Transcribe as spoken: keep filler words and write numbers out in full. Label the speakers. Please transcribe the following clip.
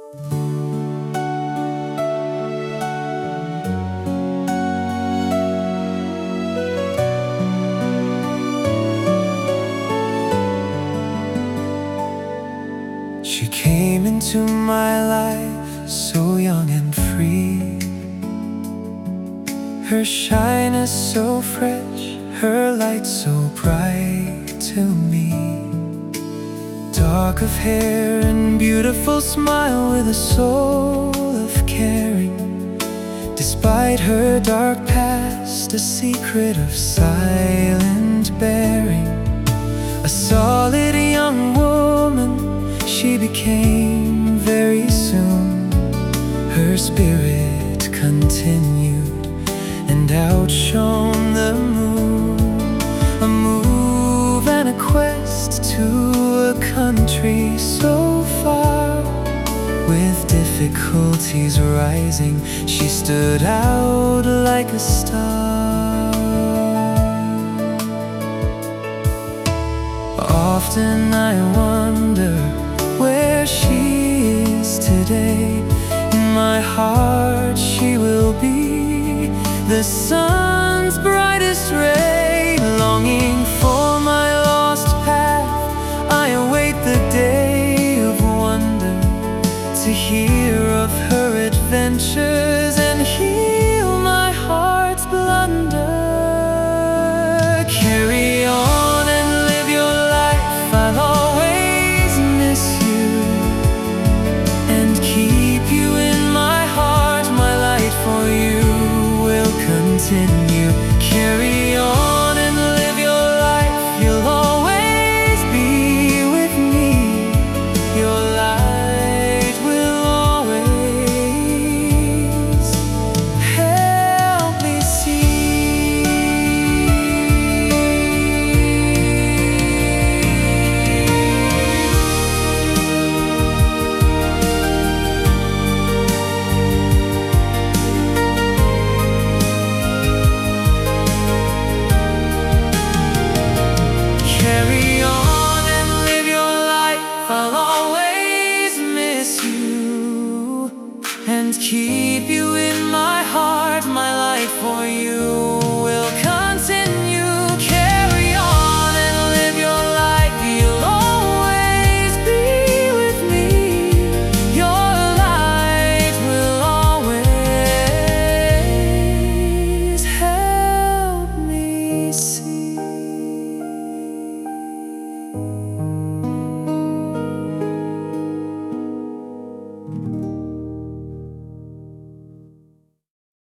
Speaker 1: She came into my life so young and free, her shyness so fresh, her light so bright to me. Dark of hair and beautiful smile with a soul of caring. Despite her dark past, a secret of silent bearing. A solid young woman she became very soon. Her spirit continued and outshone the moon. A move and a quest to a country so far. With difficulties rising, she stood out like a star. Often I wonder where she is today. In my heart she will be the sun's brightest ray. Longing for my lost path, I await the day of wonder, to hear of her adventures and heal my heart's blunder. Carry on and live your life, I'll always miss you and keep you in my heart. My light for you will continue. Carry on and live your life, you'll always be with me. Your light will always help me see. Carry on and live your life, I'll always miss you and keep you in my heart. My light for you